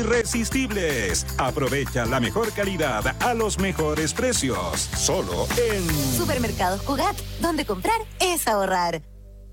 irresistibles. Aprovecha la mejor calidad a los mejores precios. Solo en Supermercados Cugat, donde comprar es ahorrar.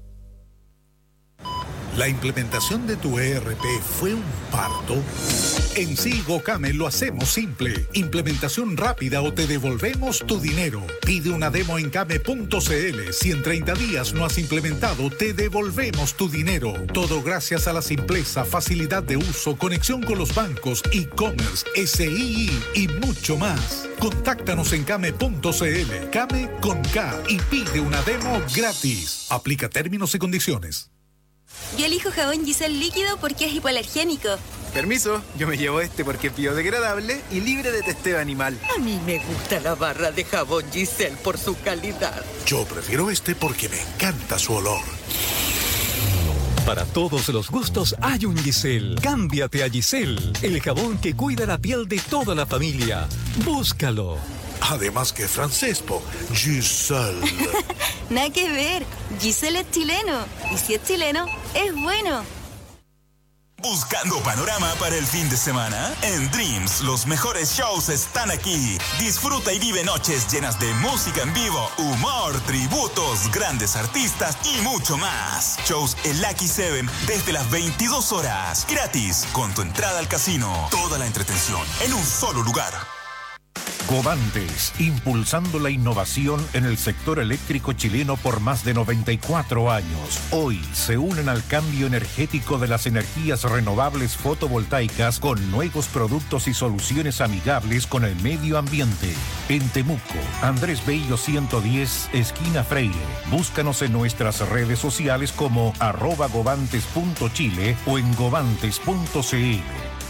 ¿La implementación de tu ERP fue un parto? En Silgocame lo hacemos simple. Implementación rápida o te devolvemos tu dinero. Pide una demo en came.cl. Si en 30 días no has implementado, te devolvemos tu dinero. Todo gracias a la simpleza, facilidad de uso, conexión con los bancos, e-commerce, SII y mucho más. Contáctanos en came.cl. Came con K y pide una demo gratis. Aplica términos y condiciones. Yo elijo jabón Giselle líquido porque es hipoalergénico. Permiso, yo me llevo este porque es biodegradable y libre de testeo animal. A mí me gusta la barra de jabón Giselle por su calidad. Yo prefiero este porque me encanta su olor. Para todos los gustos hay un Giselle. Cámbiate a Giselle, el jabón que cuida la piel de toda la familia. Búscalo. Además que francés, Giselle. Nada que ver. Giselle es chileno. Y si es chileno, es bueno. ¿Buscando panorama para el fin de semana? En Dreams, los mejores shows están aquí. Disfruta y vive noches llenas de música en vivo, humor, tributos, grandes artistas y mucho más. Shows en Lucky Seven desde las 22 horas. Gratis, con tu entrada al casino. Toda la entretención en un solo lugar. Govantes, impulsando la innovación en el sector eléctrico chileno por más de 94 años. Hoy se unen al cambio energético de las energías renovables fotovoltaicas con nuevos productos y soluciones amigables con el medio ambiente. En Temuco, Andrés Bello 110, esquina Freire. Búscanos en nuestras redes sociales como @govantes.chile o en govantes.cl.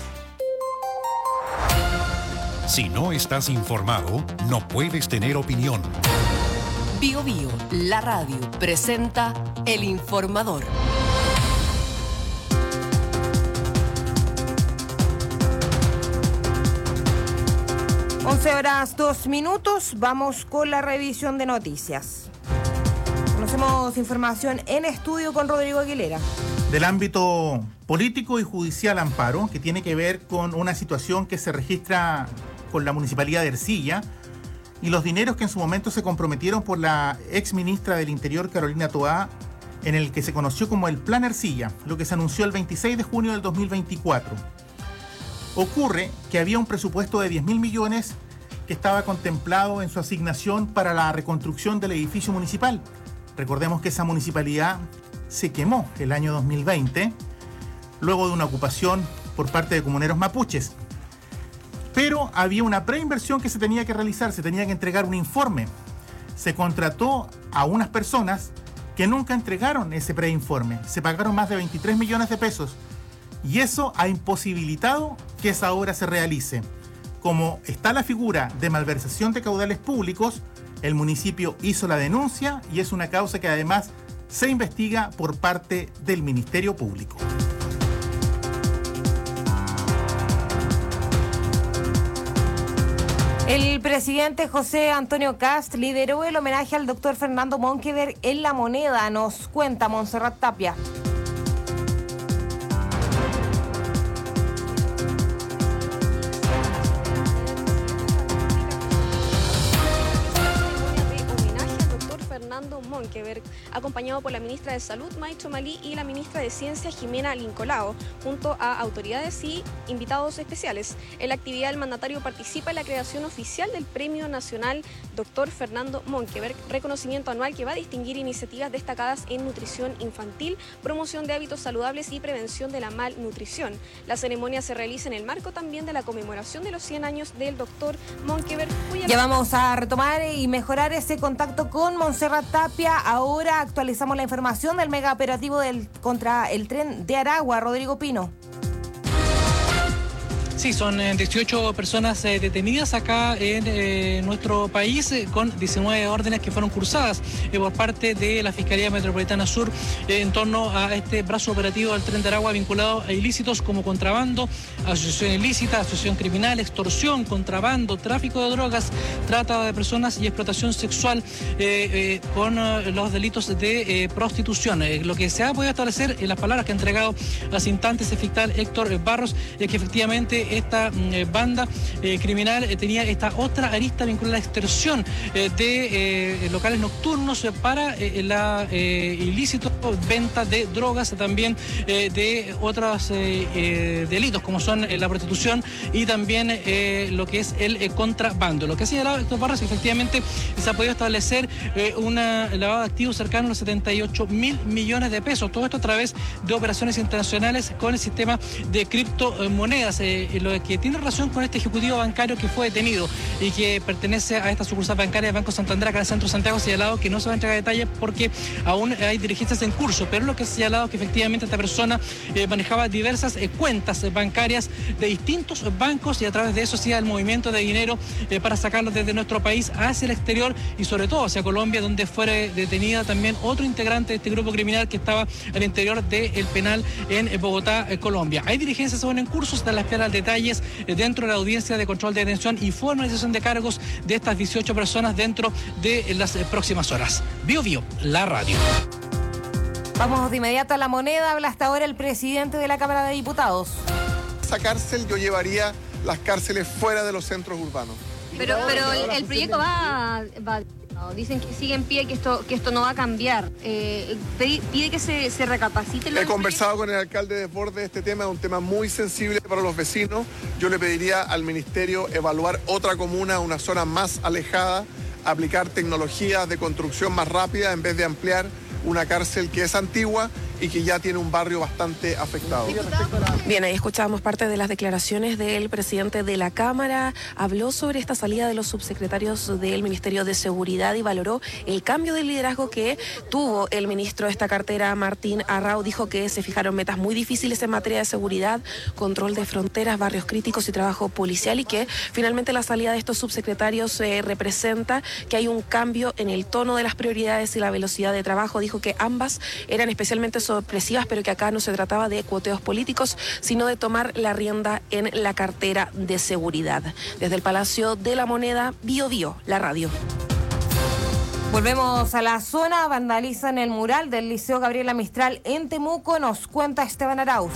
Si no estás informado, no puedes tener opinión. Bio Bio, la radio, presenta El Informador. Once horas 2 minutos, vamos con la revisión de noticias. Conocemos información en estudio con Rodrigo Aguilera. Del ámbito político y judicial, Amparo, que tiene que ver con una situación que se registra con la Municipalidad de Ercilla y los dineros que en su momento se comprometieron por la ex ministra del Interior, Carolina Toá, en el que se conoció como el Plan Ercilla, lo que se anunció el 26 de junio del 2024. Ocurre que había un presupuesto de 10.000 millones que estaba contemplado en su asignación para la reconstrucción del edificio municipal. Recordemos que esa municipalidad se quemó el año 2020, luego de una ocupación por parte de comuneros mapuches. Pero había una preinversión que se tenía que realizar, se tenía que entregar un informe. Se contrató a unas personas que nunca entregaron ese preinforme. Se pagaron más de 23 millones de pesos. Y eso ha imposibilitado que esa obra se realice. Como está la figura de malversación de caudales públicos, el municipio hizo la denuncia y es una causa que además se investiga por parte del Ministerio Público. El presidente José Antonio Kast lideró el homenaje al doctor Fernando Monkeberg en La Moneda. Nos cuenta Montserrat Tapia. Fernando Monkeberg, acompañado por la ministra de Salud, Maicho Malí, y la ministra de Ciencia, Jimena Lincolao, junto a autoridades y invitados especiales. En la actividad, el mandatario participa en la creación oficial del Premio Nacional Dr. Fernando Monkeberg, reconocimiento anual que va a distinguir iniciativas destacadas en nutrición infantil, promoción de hábitos saludables y prevención de la malnutrición. La ceremonia se realiza en el marco también de la conmemoración de los 100 años del Dr. Monkeberg. Ya vamos a retomar y mejorar ese contacto con Montserrat Tapia. Ahora actualizamos la información del mega operativo contra el tren de Aragua. Rodrigo Pino. Sí, son 18 personas detenidas acá en nuestro país con 19 órdenes que fueron cursadas por parte de la Fiscalía Metropolitana Sur en torno a este brazo operativo del Tren de Aragua vinculado a ilícitos como contrabando, asociación ilícita, asociación criminal, extorsión, contrabando, tráfico de drogas, trata de personas y explotación sexual con los delitos de prostitución. Lo que se ha podido establecer en las palabras que ha entregado hace instantes el fiscal Héctor Barros es que efectivamente esta banda criminal tenía esta otra arista vinculada a la extorsión de locales nocturnos para la ilícito venta de drogas, también de otros delitos como son la prostitución y también lo que es el contrabando. Lo que ha señalado Héctor Barros es que efectivamente se ha podido establecer una lavado de activos cercano a los 78.000 millones de pesos. Todo esto a través de operaciones internacionales con el sistema de criptomonedas. Lo que tiene relación con este ejecutivo bancario que fue detenido y que pertenece a esta sucursal bancaria de Banco Santander acá en el centro de Santiago, ha señalado que no se va a entregar detalles porque aún hay diligencias en curso, pero lo que ha señalado es que efectivamente esta persona manejaba diversas cuentas bancarias de distintos bancos y a través de eso hacía el movimiento de dinero para sacarlo desde nuestro país hacia el exterior y sobre todo hacia Colombia, donde fue detenida también otro integrante de este grupo criminal que estaba al interior del penal en Bogotá, Colombia. Hay diligencias aún en curso, se están a la espera de detalles dentro de la audiencia de control de detención y formalización de cargos de estas 18 personas dentro de las próximas horas. Bio Bio, la radio. Vamos de inmediato a La Moneda. Habla hasta ahora el presidente de la Cámara de Diputados. Esa cárcel yo llevaría las cárceles fuera de los centros urbanos. Pero el proyecto va. Dicen que sigue en pie, que esto no va a cambiar. Pide que se recapacite. He conversado con el alcalde de Desbordes. Este tema es un tema muy sensible para los vecinos. Yo le pediría al ministerio evaluar otra comuna, una zona más alejada, aplicar tecnologías de construcción más rápida en vez de ampliar una cárcel que es antigua y que ya tiene un barrio bastante afectado. Bien, ahí escuchábamos parte de las declaraciones del presidente de la Cámara. Habló sobre esta salida de los subsecretarios del Ministerio de Seguridad y valoró el cambio de liderazgo que tuvo el ministro de esta cartera, Martín Arrau. Dijo que se fijaron metas muy difíciles en materia de seguridad, control de fronteras, barrios críticos y trabajo policial, y que finalmente la salida de estos subsecretarios representa que hay un cambio en el tono de las prioridades y la velocidad de trabajo. Dijo que ambas eran especialmente sorpresivas, pero que acá no se trataba de cuoteos políticos, sino de tomar la rienda en la cartera de seguridad. Desde el Palacio de la Moneda, Bio Bio, la radio. Volvemos a la zona. Vandalizan el mural del Liceo Gabriela Mistral en Temuco. Nos cuenta Esteban Arauz.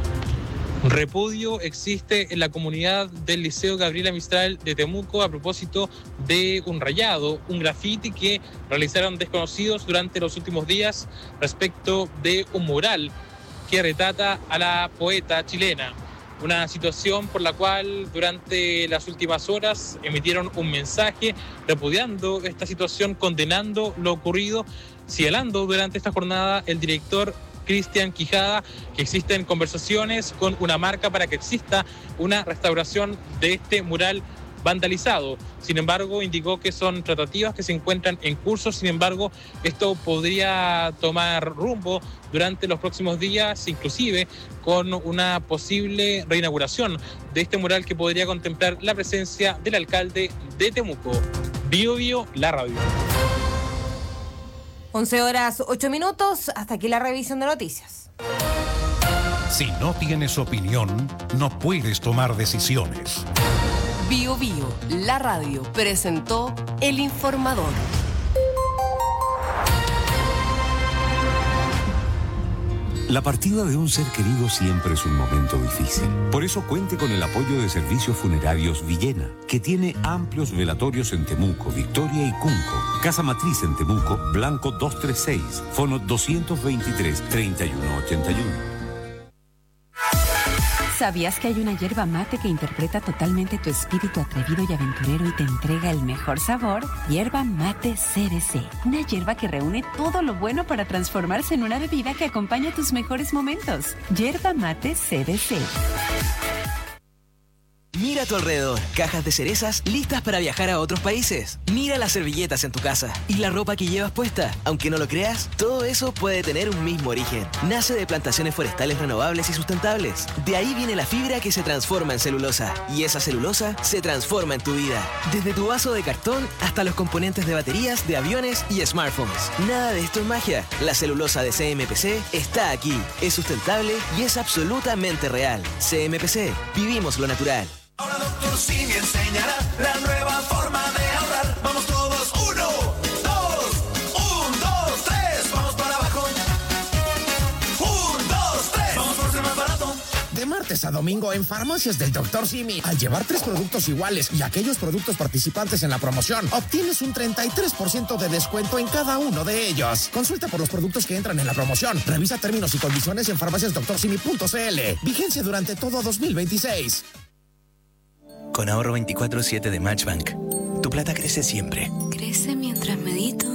Repudio existe en la comunidad del Liceo Gabriela Mistral de Temuco a propósito de un rayado, un grafiti que realizaron desconocidos durante los últimos días respecto de un mural que retrata a la poeta chilena. Una situación por la cual durante las últimas horas emitieron un mensaje repudiando esta situación, condenando lo ocurrido, señalando durante esta jornada el director Cristian Quijada que existen conversaciones con una marca para que exista una restauración de este mural vandalizado. Sin embargo, indicó que son tratativas que se encuentran en curso. Sin embargo, esto podría tomar rumbo durante los próximos días, inclusive con una posible reinauguración de este mural que podría contemplar la presencia del alcalde de Temuco. Bio Bio, la radio. 11:08. Hasta aquí la revisión de noticias. Si no tienes opinión, no puedes tomar decisiones. Bio Bio, la radio, presentó El Informador. La partida de un ser querido siempre es un momento difícil. Por eso cuente con el apoyo de Servicios Funerarios Villena, que tiene amplios velatorios en Temuco, Victoria y Cunco. Casa Matriz en Temuco, Blanco 236, fono 223-3181. ¿Sabías que hay una yerba mate que interpreta totalmente tu espíritu atrevido y aventurero y te entrega el mejor sabor? Yerba Mate CBC. Una yerba que reúne todo lo bueno para transformarse en una bebida que acompaña tus mejores momentos. Yerba Mate CBC. Mira a tu alrededor, cajas de cerezas listas para viajar a otros países. Mira las servilletas en tu casa y la ropa que llevas puesta. Aunque no lo creas, todo eso puede tener un mismo origen. Nace de plantaciones forestales renovables y sustentables. De ahí viene la fibra que se transforma en celulosa. Y esa celulosa se transforma en tu vida. Desde tu vaso de cartón hasta los componentes de baterías, de aviones y smartphones. Nada de esto es magia. La celulosa de CMPC está aquí. Es sustentable y es absolutamente real. CMPC. Vivimos lo natural. Ahora Dr. Simi enseñará la nueva forma de ahorrar. Vamos todos, 1, 2, 1, 2, 3. Vamos para abajo. 1, 2, 3. Vamos por ser más barato. De martes a domingo en Farmacias del Dr. Simi. Al llevar 3 productos iguales y aquellos productos participantes en la promoción, obtienes un 33% de descuento en cada uno de ellos. Consulta por los productos que entran en la promoción. Revisa términos y condiciones en farmaciasdoctorsimi.cl. Vigencia durante todo 2026. Con ahorro 24/7 de Matchbank, tu plata crece siempre. Crece mientras medito.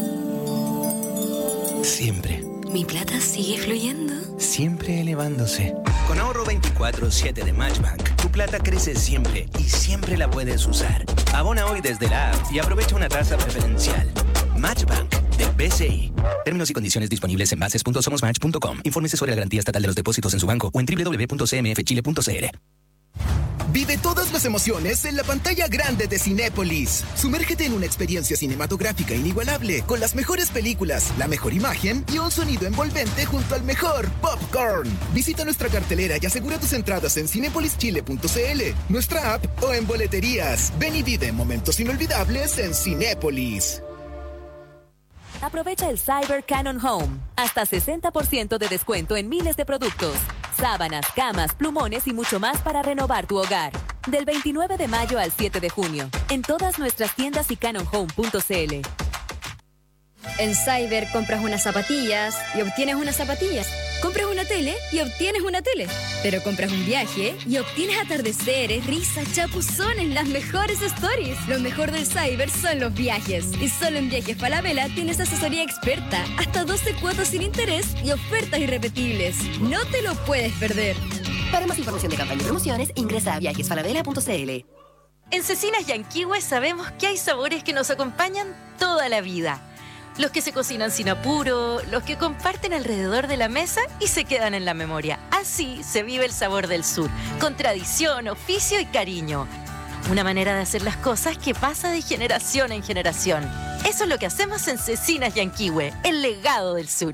Siempre. Mi plata sigue fluyendo. Siempre elevándose. Con ahorro 24/7 de Matchbank, tu plata crece siempre y siempre la puedes usar. Abona hoy desde la app y aprovecha una tasa preferencial. Matchbank de BCI. Términos y condiciones disponibles en bases.somosmatch.com. Infórmese sobre la garantía estatal de los depósitos en su banco o en www.cmfchile.cl. Vive todas las emociones en la pantalla grande de Cinépolis. Sumérgete en una experiencia cinematográfica inigualable, con las mejores películas, la mejor imagen y un sonido envolvente junto al mejor popcorn. Visita nuestra cartelera y asegura tus entradas en cinepolischile.cl, nuestra app o en boleterías. Ven y vive momentos inolvidables en Cinépolis. Aprovecha el Cyber Canon Home. Hasta 60% de descuento en miles de productos. Sábanas, camas, plumones y mucho más para renovar tu hogar. Del 29 de mayo al 7 de junio. En todas nuestras tiendas y canonhome.cl. En Cyber compras unas zapatillas y obtienes unas zapatillas. Compras una tele y obtienes una tele. Pero compras un viaje y obtienes atardeceres, risas, chapuzones, las mejores stories. Lo mejor del Cyber son los viajes. Y solo en Viajes Falabella tienes asesoría experta, hasta 12 cuotas sin interés y ofertas irrepetibles. No te lo puedes perder. Para más información de campaña y promociones, ingresa a viajesfalabella.cl. En Cecinas Yanquihue sabemos que hay sabores que nos acompañan toda la vida. Los que se cocinan sin apuro, los que comparten alrededor de la mesa y se quedan en la memoria. Así se vive el sabor del sur, con tradición, oficio y cariño. Una manera de hacer las cosas que pasa de generación en generación. Eso es lo que hacemos en Cecinas Yanquihue, el legado del sur.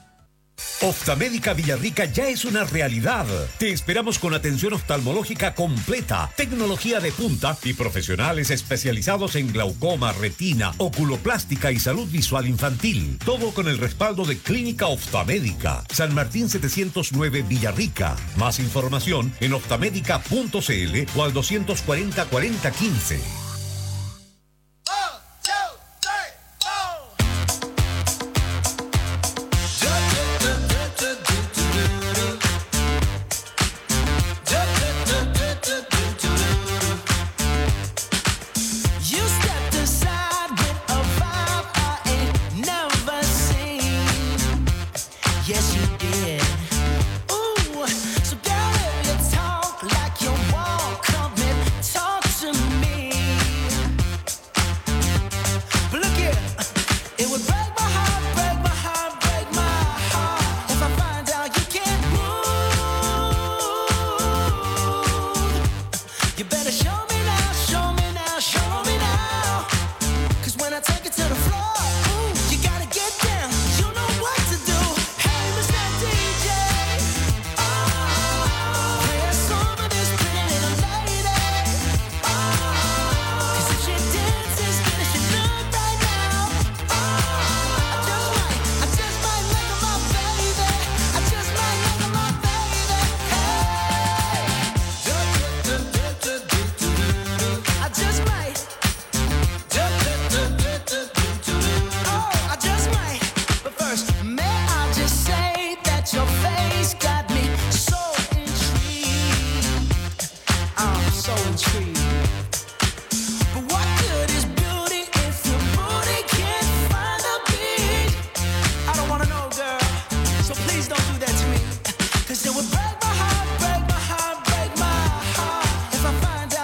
Oftalmédica Villarrica ya es una realidad. Te esperamos con atención oftalmológica completa, tecnología de punta y profesionales especializados en glaucoma, retina, oculoplástica y salud visual infantil. Todo con el respaldo de Clínica Oftalmédica. San Martín 709 Villarrica. Más información en oftalmedica.cl o al 240 40 15. Cause it would break my heart, break my heart, break my heart if I find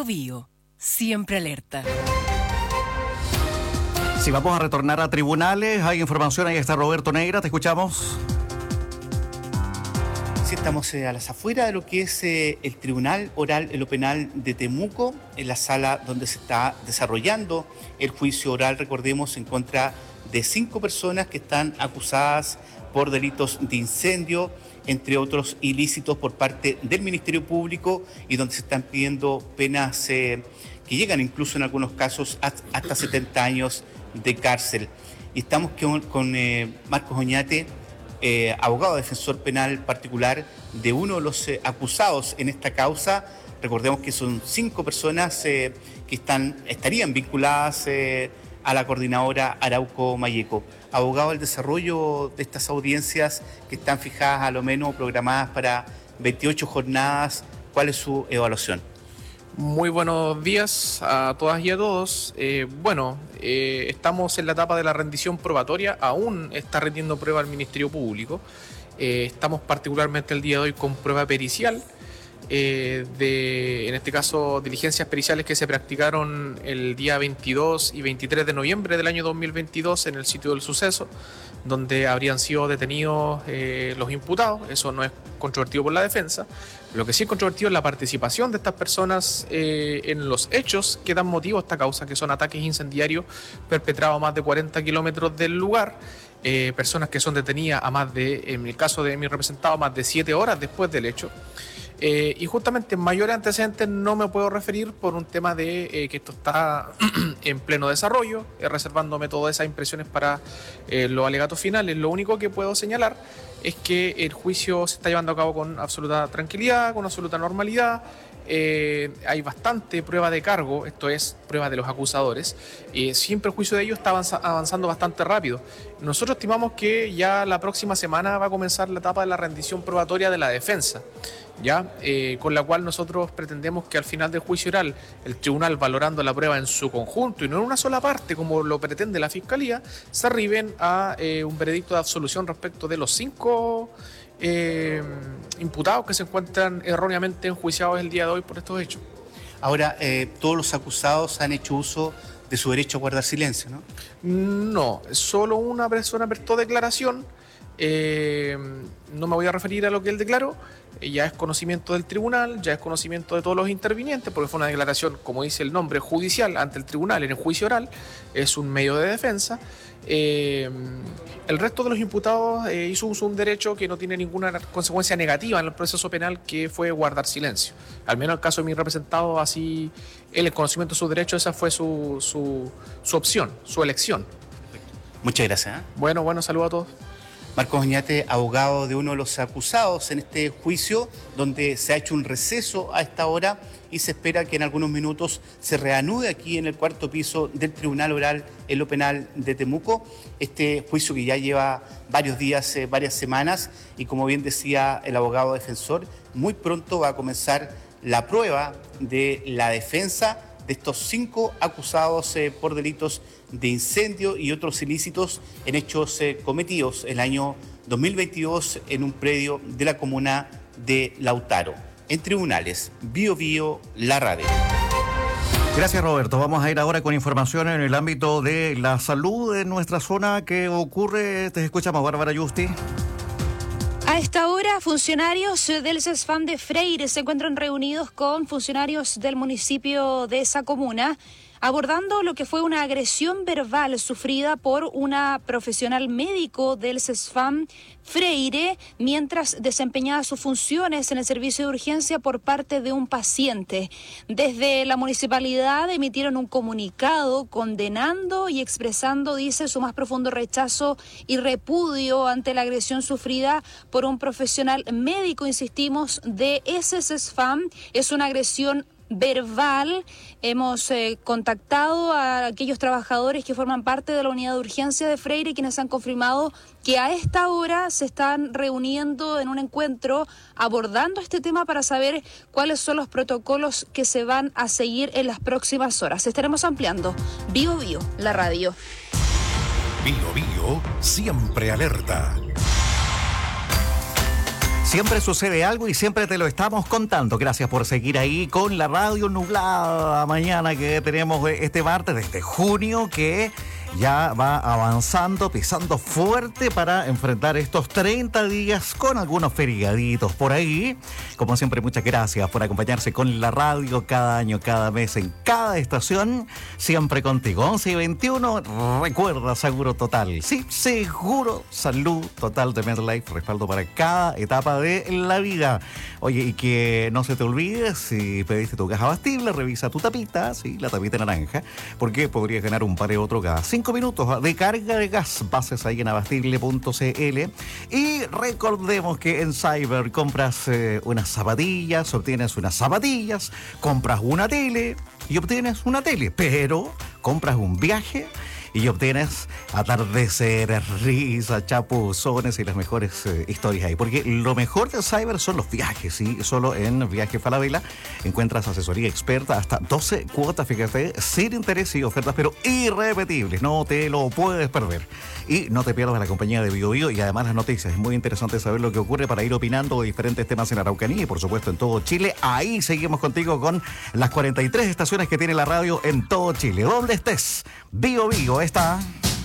Bio, siempre alerta. Si vamos a retornar a tribunales, hay información, ahí está Roberto Negra, te escuchamos. Sí, estamos a las afueras de lo que es el Tribunal Oral en lo Penal de Temuco, en la sala donde se está desarrollando el juicio oral, recordemos, en contra de 5 personas que están acusadas por delitos de incendio, entre otros ilícitos por parte del Ministerio Público, y donde se están pidiendo penas que llegan incluso en algunos casos hasta 70 años de cárcel. Y estamos con Marcos Oñate, abogado defensor penal particular de uno de los acusados en esta causa. Recordemos que son 5 personas que estarían vinculadas a la coordinadora Arauco Mayeco. Abogado, el desarrollo de estas audiencias que están fijadas a lo menos programadas para 28 jornadas, ¿cuál es su evaluación? Muy buenos días a todas y a todos. Estamos en la etapa de la rendición probatoria, aún está rindiendo prueba el Ministerio Público. Estamos particularmente el día de hoy con prueba pericial, en este caso diligencias periciales que se practicaron el día 22 y 23 de noviembre del año 2022 en el sitio del suceso, donde habrían sido detenidos los imputados. Eso no es controvertido por la defensa. Lo que sí es controvertido es la participación de estas personas en los hechos que dan motivo a esta causa, que son ataques incendiarios perpetrados a más de 40 kilómetros del lugar, personas que son detenidas a más de, en el caso de mi representado, más de 7 horas después del hecho. Y justamente en mayores antecedentes no me puedo referir por un tema de que esto está en pleno desarrollo, reservándome todas esas impresiones para los alegatos finales. Lo único que puedo señalar es que el juicio se está llevando a cabo con absoluta tranquilidad, con absoluta normalidad. Hay bastante prueba de cargo, esto es, prueba de los acusadores. Siempre el juicio de ellos está avanzando bastante rápido. Nosotros estimamos que ya la próxima semana va a comenzar la etapa de la rendición probatoria de la defensa, con la cual nosotros pretendemos que al final del juicio oral el tribunal, valorando la prueba en su conjunto y no en una sola parte como lo pretende la Fiscalía, se arriben a un veredicto de absolución respecto de los 5 imputados que se encuentran erróneamente enjuiciados el día de hoy por estos hechos. Ahora, todos los acusados han hecho uso de su derecho a guardar silencio, ¿no? No, solo una persona prestó declaración. No me voy a referir a lo que él declaró. Ya es conocimiento del tribunal, ya es conocimiento de todos los intervinientes, porque fue una declaración, como dice el nombre, judicial ante el tribunal en el juicio oral, es un medio de defensa. El resto de los imputados hizo uso de un derecho que no tiene ninguna consecuencia negativa en el proceso penal, que fue guardar silencio. Al menos en el caso de mi representado, así, él, en conocimiento de sus derechos, esa fue su opción, su elección. Muchas gracias. Bueno, saludos a todos. Marcos Oñate, abogado de uno de los acusados en este juicio, donde se ha hecho un receso a esta hora y se espera que en algunos minutos se reanude aquí en el 4º piso del Tribunal Oral en lo Penal de Temuco. Este juicio que ya lleva varios días, varias semanas, y como bien decía el abogado defensor, muy pronto va a comenzar la prueba de la defensa de estos 5 acusados por delitos de incendio y otros ilícitos en hechos cometidos el año 2022 en un predio de la comuna de Lautaro. En tribunales, Bio Bio, la radio. Gracias, Roberto. Vamos a ir ahora con información en el ámbito de la salud en nuestra zona. ¿Qué ocurre? Te escuchamos, Bárbara Yusti. A esta hora, funcionarios del CESFAM de Freire se encuentran reunidos con funcionarios del municipio de esa comuna, abordando lo que fue una agresión verbal sufrida por una profesional médico del CESFAM Freire mientras desempeñaba sus funciones en el servicio de urgencia por parte de un paciente. Desde la municipalidad emitieron un comunicado condenando y expresando, dice, su más profundo rechazo y repudio ante la agresión sufrida por un profesional médico, insistimos, de ese CESFAM. Es una agresión verbal. Hemos contactado a aquellos trabajadores que forman parte de la unidad de urgencia de Freire, quienes han confirmado que a esta hora se están reuniendo en un encuentro abordando este tema para saber cuáles son los protocolos que se van a seguir en las próximas horas. Estaremos ampliando. Bio Bio, la radio. Bio Bio, siempre alerta. Siempre sucede algo y siempre te lo estamos contando. Gracias por seguir ahí con la radio nublada mañana que tenemos este martes desde junio, que ya va avanzando, pisando fuerte para enfrentar estos 30 días con algunos feriaditos por ahí. Como siempre, muchas gracias por acompañarse con la radio cada año, cada mes, en cada estación. Siempre contigo. 11 y 21, recuerda, Seguro Total. Sí, Seguro Salud Total de MedLife. Respaldo para cada etapa de la vida. Oye, y que no se te olvide, si pediste tu gas abastible, revisa tu tapita, sí, la tapita naranja, porque podrías ganar un par de otro gas. 5 minutos de carga de gas, bases ahí en abastible.cl. Y recordemos que en Cyber compras unas zapatillas, obtienes unas zapatillas, compras una tele y obtienes una tele, pero compras un viaje y obtienes atardeceres, risas, chapuzones y las mejores historias ahí. Porque lo mejor de Cyber son los viajes, ¿sí? Solo en Viaje Falabella encuentras asesoría experta, hasta 12 cuotas, fíjate, sin interés y ofertas, pero irrepetibles. No te lo puedes perder. Y no te pierdas la compañía de Bio Bio y además las noticias. Es muy interesante saber lo que ocurre para ir opinando de diferentes temas en Araucanía y por supuesto en todo Chile. Ahí seguimos contigo con las 43 estaciones que tiene la radio en todo Chile. Donde estés, Bio Bio está.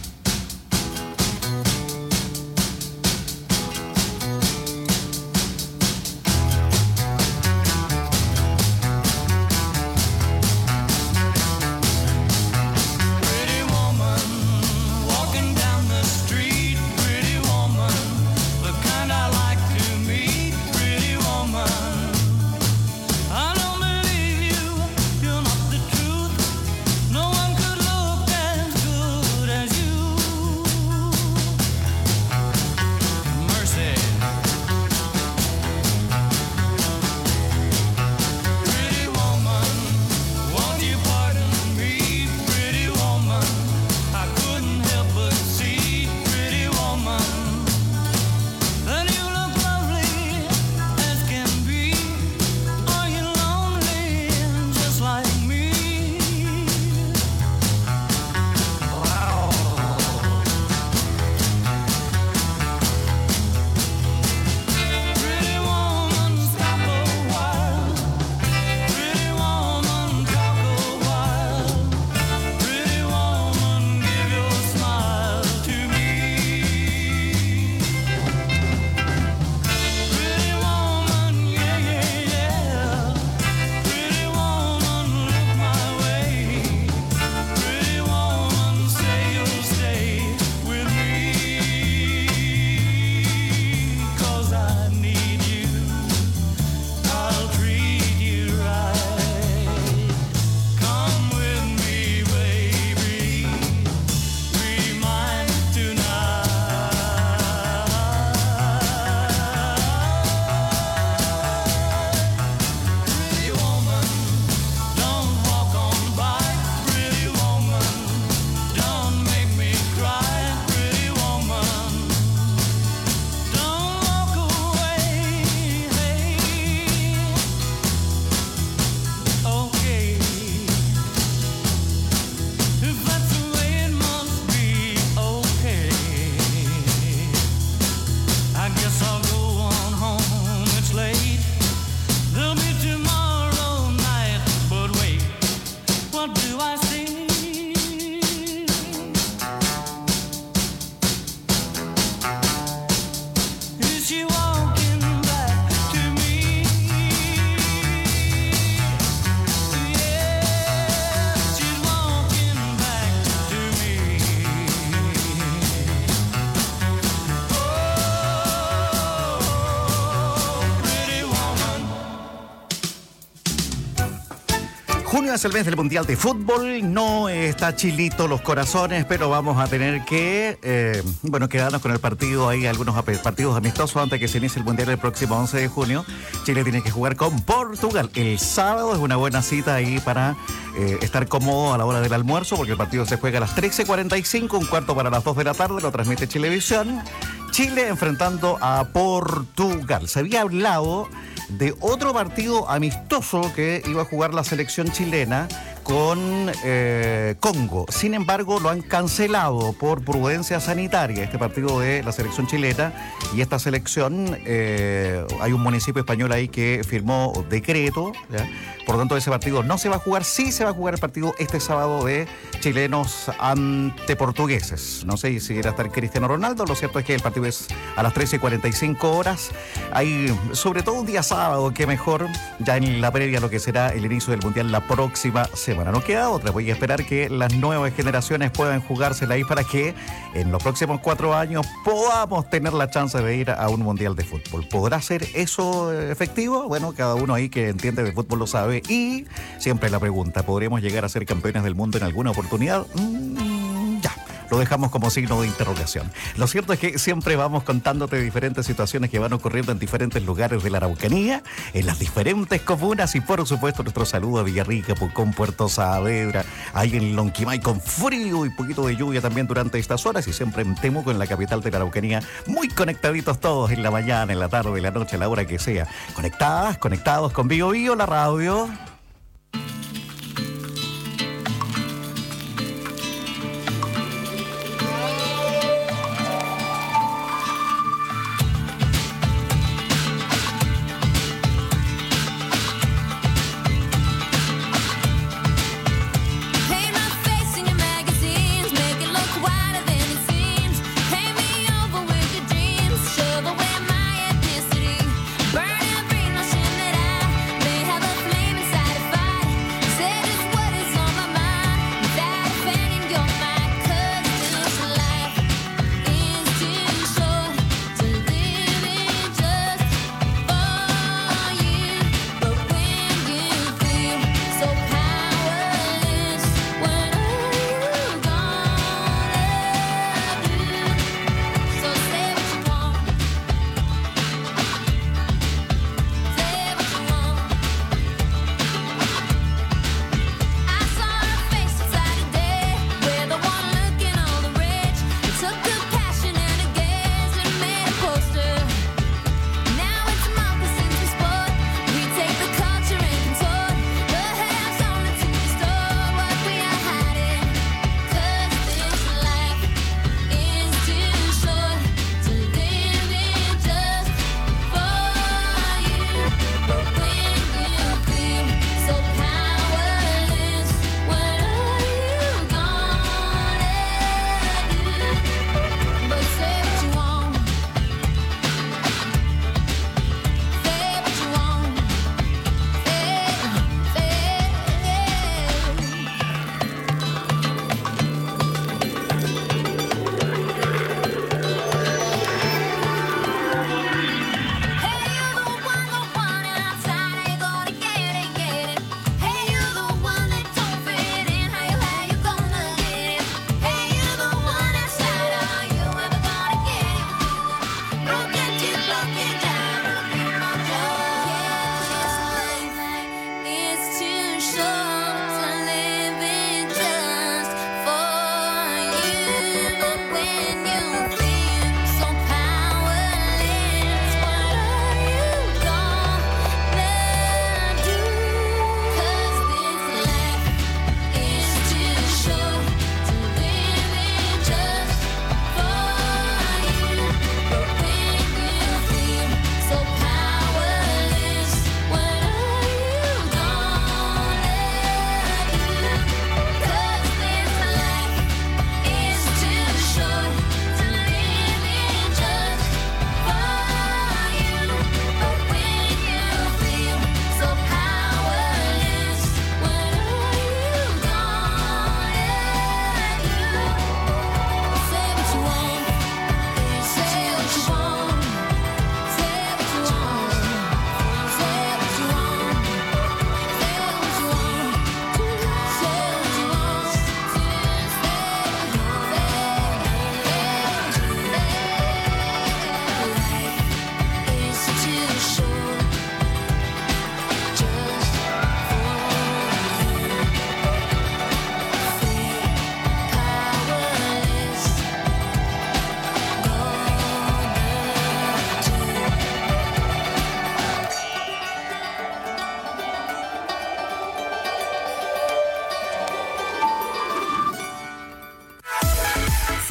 Junio es el mes del Mundial de Fútbol, no está chilito los corazones, pero vamos a tener que, quedarnos con el partido ahí, algunos partidos amistosos antes que se inicie el Mundial el próximo 11 de junio. Chile tiene que jugar con Portugal. El sábado es una buena cita ahí para estar cómodo a la hora del almuerzo, porque el partido se juega a las 13:45, un cuarto para las 2 de la tarde, lo transmite Chilevisión. Chile enfrentando a Portugal. Se había hablado de otro partido amistoso que iba a jugar la selección chilena con Congo. Sin embargo, lo han cancelado por prudencia sanitaria, este partido de la selección chilena. Y esta selección, hay un municipio español ahí que firmó decreto, ¿ya? Por lo tanto, ese partido no se va a jugar. Sí se va a jugar el partido este sábado de chilenos ante portugueses. No sé si irá a estar Cristiano Ronaldo. Lo cierto es que el partido es a las 13:45 horas. Hay, sobre todo un día sábado, que mejor, ya en la previa a lo que será el inicio del Mundial la próxima semana. No queda otra, voy a esperar que las nuevas generaciones puedan jugársela ahí para que en los próximos 4 años podamos tener la chance de ir a un Mundial de fútbol. ¿Podrá ser eso efectivo? Bueno, cada uno ahí que entiende de fútbol lo sabe. Y siempre la pregunta, ¿podremos llegar a ser campeones del mundo en alguna oportunidad? Ya, lo dejamos como signo de interrogación. Lo cierto es que siempre vamos contándote diferentes situaciones que van ocurriendo en diferentes lugares de la Araucanía, en las diferentes comunas, y por supuesto nuestro saludo a Villarrica, Pucón, Puerto Saavedra, ahí en Lonquimay con frío y poquito de lluvia también durante estas horas, y siempre en Temuco, en la capital de la Araucanía, muy conectaditos todos en la mañana, en la tarde, en la noche, a la hora que sea. Conectados con Bio Bio, la radio. Burn every notion that I may have a flame inside.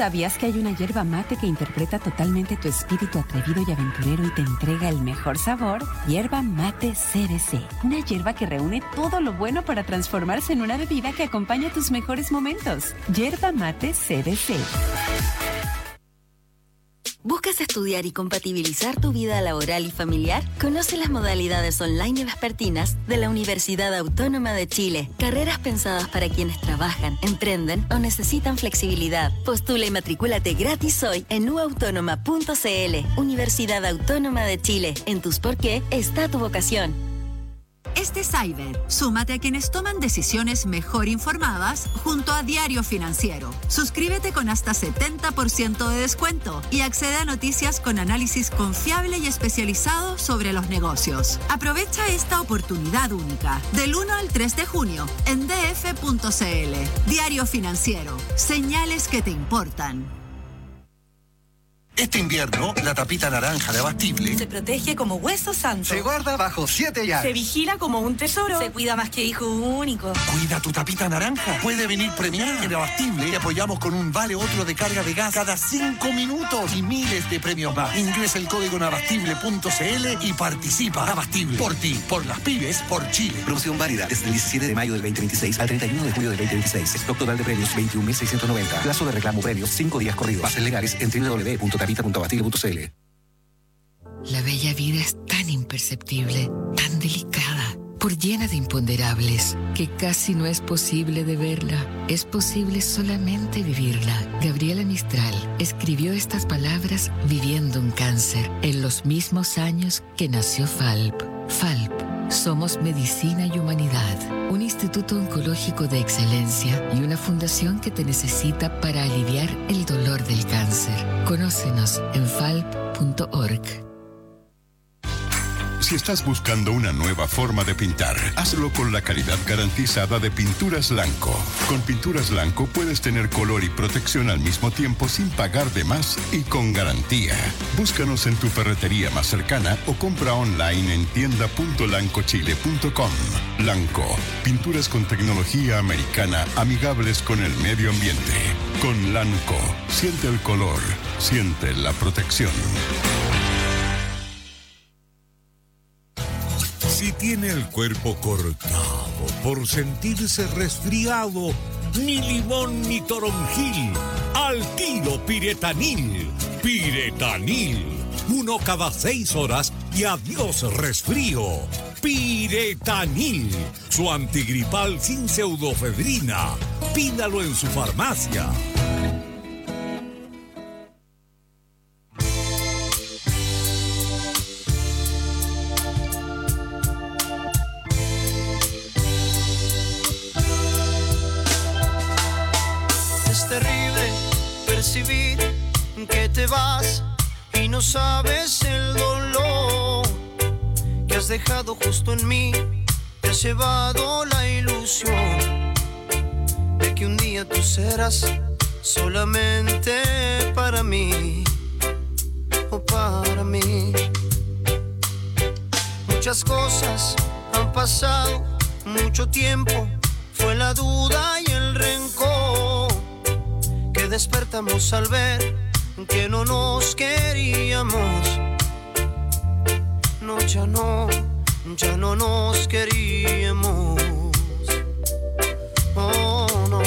¿Sabías que hay una yerba mate que interpreta totalmente tu espíritu atrevido y aventurero y te entrega el mejor sabor? Yerba Mate CBC. Una yerba que reúne todo lo bueno para transformarse en una bebida que acompaña tus mejores momentos. Yerba Mate CBC. ¿Buscas estudiar y compatibilizar tu vida laboral y familiar? Conoce las modalidades online y vespertinas de la Universidad Autónoma de Chile. Carreras pensadas para quienes trabajan, emprenden o necesitan flexibilidad. Postula y matricúlate gratis hoy en uautónoma.cl. Universidad Autónoma de Chile. En tus por qué está tu vocación. Este Cyber, súmate a quienes toman decisiones mejor informadas junto a Diario Financiero. Suscríbete con hasta 70% de descuento y accede a noticias con análisis confiable y especializado sobre los negocios. Aprovecha esta oportunidad única del 1 al 3 de junio en df.cl. Diario Financiero, señales que te importan. Este invierno, la tapita naranja de Abastible se protege como hueso santo. se guarda bajo 7 llaves. Se vigila como un tesoro. Se cuida más que hijo único. Cuida tu tapita naranja. Puede venir premiada. En Abastible te apoyamos con un vale otro de carga de gas cada 5 minutos y miles de premios más. Ingresa el código en abastible.cl y participa. Abastible. Por ti, por las pymes, por Chile. Promoción válida desde el 17 de mayo del 2026 al 31 de julio del 2026. Stock total de premios 21.690. Plazo de reclamo premios 5 días corridos. Bases legales en www.tapita.abastible.cl. La bella vida es tan imperceptible, tan delicada, por llena de imponderables, que casi no es posible de verla. Es posible solamente vivirla. Gabriela Mistral escribió estas palabras viviendo un cáncer en los mismos años que nació FALP. FALP. Somos Medicina y Humanidad, un instituto oncológico de excelencia y una fundación que te necesita para aliviar el dolor del cáncer. Conócenos en falp.org. Si estás buscando una nueva forma de pintar, hazlo con la calidad garantizada de Pinturas Lanco. Con Pinturas Lanco puedes tener color y protección al mismo tiempo sin pagar de más y con garantía. Búscanos en tu ferretería más cercana o compra online en tienda.lancochile.com. Lanco, pinturas con tecnología americana amigables con el medio ambiente. Con Lanco, siente el color, siente la protección. Si tiene el cuerpo cortado por sentirse resfriado, ni limón ni toronjil, al tiro Piretanil. Piretanil, 1 cada 6 horas y adiós resfrío. Piretanil, su antigripal sin pseudofedrina. Pídalo en su farmacia. Que te vas y no sabes el dolor que has dejado justo en mí. Te has llevado la ilusión de que un día tú serás solamente para mí o para mí. Muchas cosas han pasado, mucho tiempo, fue la duda y el rencor que despertamos al ver que no nos queríamos. No, ya no nos queríamos. Oh, no.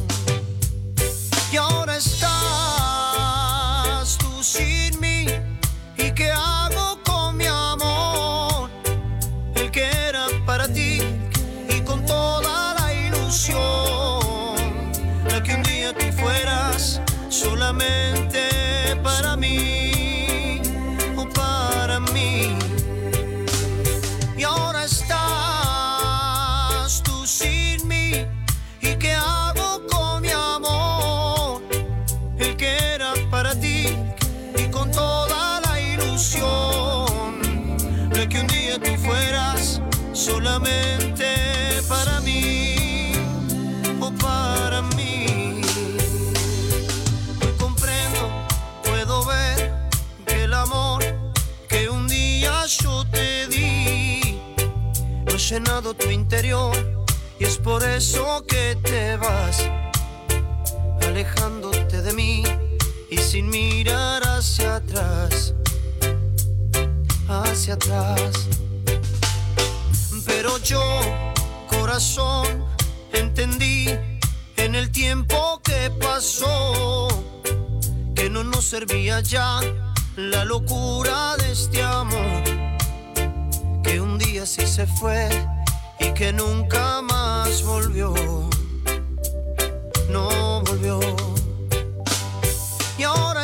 Y ahora estás tú sin mí. ¿Y qué hago con mi amor? El que era para ti y con toda la ilusión, la que un día tú fueras solamente para mí o para mí. Y ahora estás tú sin mí. ¿Y qué hago con mi amor? El que era para ti y con toda la ilusión, de que un día tú fueras solamente para mí o para mí. Hoy comprendo, puedo ver que el amor que un día yo te di no ha llenado tu interior, y es por eso que te vas alejándote de mí. sin mirar hacia atrás, hacia atrás. Pero yo, corazón, entendí en el tiempo que pasó que no nos servía ya la locura de este amor, que un día sí se fue y que nunca más volvió, no volvió. Y ahora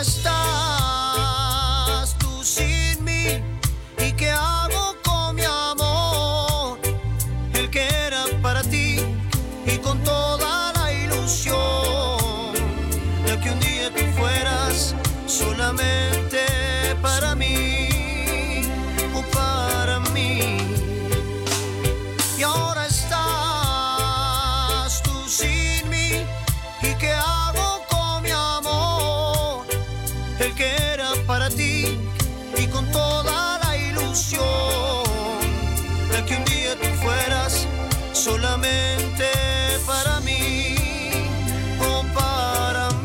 estás tú sin mí, ¿y qué hago con mi amor? El que era para ti y con toda la ilusión, la que un día tú fueras solamente para mí, o para mí. Y ahora estás tú sin mí, ¿y qué hago con mi amor? El que era para ti y con toda la ilusión, la que un día tú fueras solamente para mí, o para mí.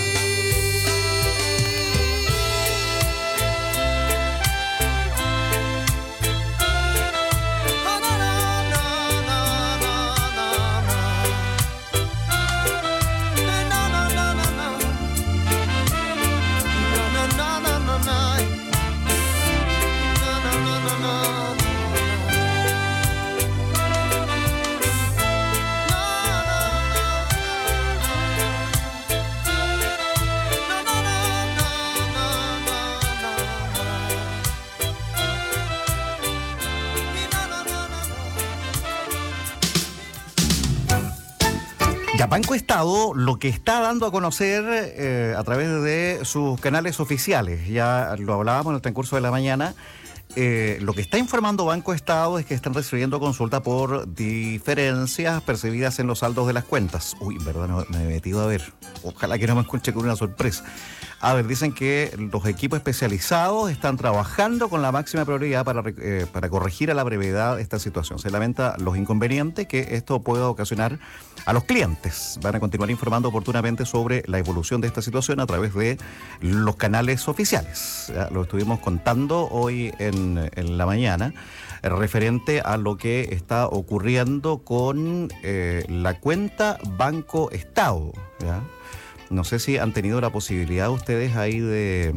Ya Banco Estado lo que está dando a conocer a través de sus canales oficiales, ya lo hablábamos en el transcurso de la mañana, lo que está informando Banco Estado es que están recibiendo consulta por diferencias percibidas en los saldos de las cuentas. Uy, verdad, no, me he metido a ver. Ojalá que no me escuche con una sorpresa. A ver, dicen que los equipos especializados están trabajando con la máxima prioridad para corregir a la brevedad esta situación. Se lamenta los inconvenientes que esto pueda ocasionar a los clientes. Van a continuar informando oportunamente sobre la evolución de esta situación a través de los canales oficiales. Ya lo estuvimos contando hoy en la mañana, referente a lo que está ocurriendo con la cuenta Banco Estado, ¿ya? No sé si han tenido la posibilidad ustedes ahí de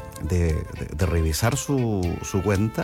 revisar su cuenta.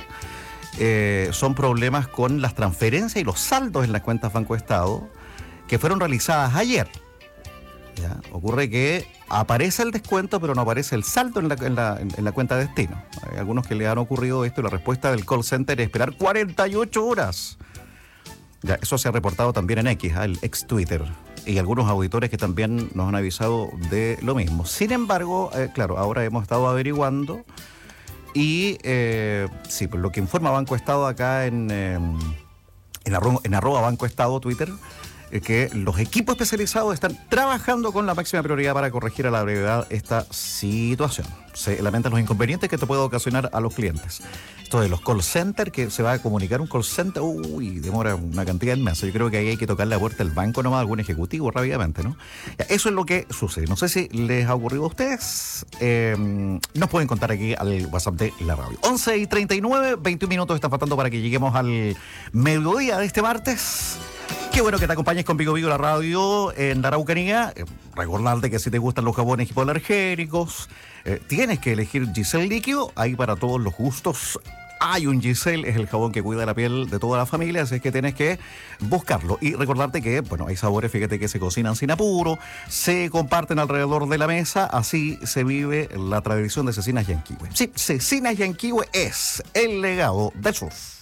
Son problemas con las transferencias y los saldos en las cuentas Banco Estado que fueron realizadas ayer. ¿Ya? Ocurre que aparece el descuento, pero no aparece el saldo en la cuenta de destino. Hay algunos que le han ocurrido esto y la respuesta del call center es esperar 48 horas. Ya, eso se ha reportado también en X, el ex Twitter, y algunos auditores que también nos han avisado de lo mismo. Sin embargo, claro, ahora hemos estado averiguando y sí, pues lo que informa Banco Estado acá en arroba Banco Estado Twitter, es que los equipos especializados están trabajando con la máxima prioridad para corregir a la brevedad esta situación. Se lamentan los inconvenientes que esto puede ocasionar a los clientes. Esto de los call centers, que se va a comunicar un call center, demora una cantidad inmensa. Yo creo que ahí hay que tocar la puerta del banco nomás, algún ejecutivo rápidamente, ¿no? Eso es lo que sucede. No sé si les ha ocurrido a ustedes. Nos pueden contar aquí al WhatsApp de la radio. 11:39, 21 minutos están faltando para que lleguemos al mediodía de este martes. Qué bueno que te acompañes con Vigo Vigo la radio en la Araucanía. Recordarte que si te gustan los jabones hipoalergénicos, tienes que elegir Giselle líquido. Hay para todos los gustos. Hay un Giselle, es el jabón que cuida la piel de toda la familia, así es que tienes que buscarlo. Y recordarte que, bueno, hay sabores, fíjate, que se cocinan sin apuro, se comparten alrededor de la mesa, así se vive la tradición de Cecinas Yanquihue. Sí, Cecinas Yanquihue es el legado de sus.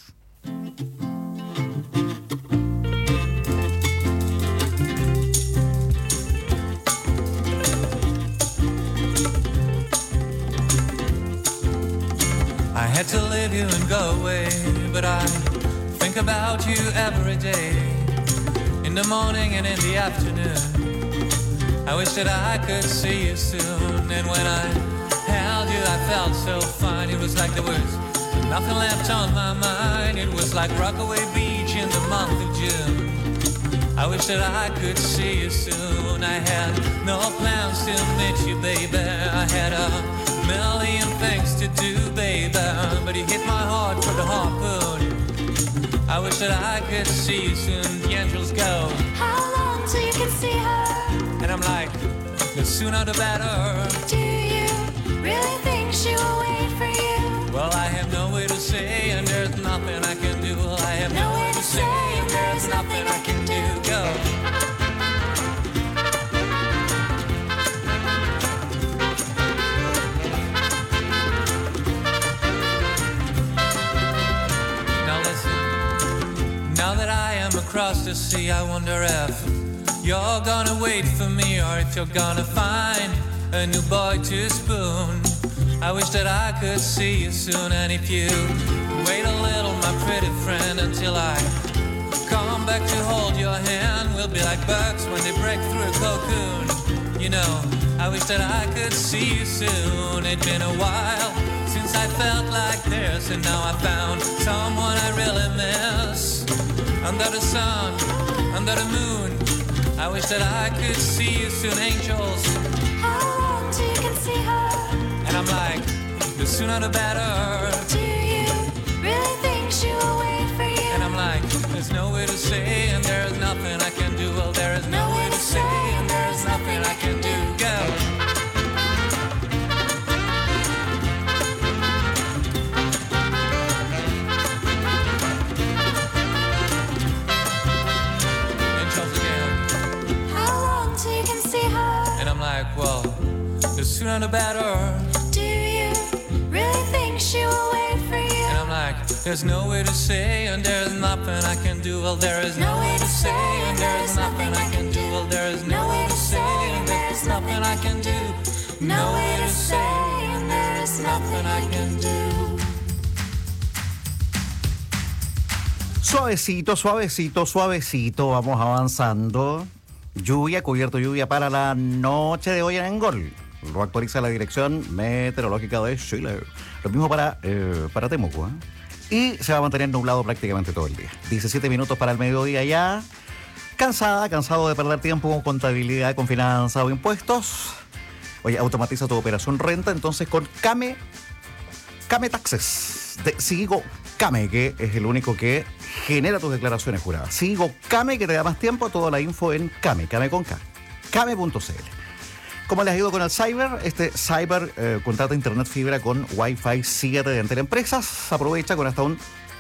I had to leave you and go away, but I think about you every day, in the morning and in the afternoon. I wish that I could see you soon, and when I held you I felt so fine. It was like there was nothing left on my mind. It was like Rockaway Beach in the month of June. I wish that I could see you soon. I had no plans to meet you, baby. I had a million things to do, baby, but you hit my heart for the harpoon. I wish that I could see you soon. The angels go, how long till you can see her? And I'm like, the sooner the better. Do you really think she will wait for you? Well, I have no way to say, and there's nothing I can do. I have no way to say, and there's nothing I can do. Go. Now listen, now that I am across the sea, I wonder if you're gonna wait for me, or if you're gonna find a new boy to spoon. I wish that I could see you soon, and if you wait a little, my pretty friend, until I come back to hold your hand, we'll be like birds when they break through a cocoon. You know, I wish that I could see you soon. It's been a while since I felt like this, and now I found someone I really miss. Under the sun, under the moon, I wish that I could see you soon, angels. How long till you can see her? And I'm like, the sooner the better. Do you really think she will wait for you? And I'm like, there's no way to say, and there's nothing I can do. Well, there is no way to say, and there's nothing I can do. Go. Angels again. How long till you can see her? And I'm like, well, the sooner the better. Do you really think she will wait for you? And I'm like, there's no way to say, and there's nothing I can do. Well, there is no way to say, and there's nothing I can do. Well, there is no way to say, and there's nothing I can do. No way to say, and there's nothing I can do. Suavecito, suavecito, suavecito, vamos avanzando. Lluvia, cubierto lluvia para la noche de hoy en Angol. Lo actualiza la Dirección Meteorológica de Chile. Lo mismo para Temuco, ¿eh? Y se va a mantener nublado prácticamente todo el día. 17 minutos para el mediodía ya. Cansado de perder tiempo con contabilidad, con finanzas o impuestos. Oye, automatiza tu operación renta entonces con Kame Taxes de Sigo Kame, que es el único que genera tus declaraciones juradas. Sigo Kame, que te da más tiempo. Toda la info en Kame con K. Kame.cl. ¿Cómo les ha ido con el Cyber? Este Cyber contrata internet fibra con Wi-Fi 7 de Entel-Empresas. Aprovecha con hasta un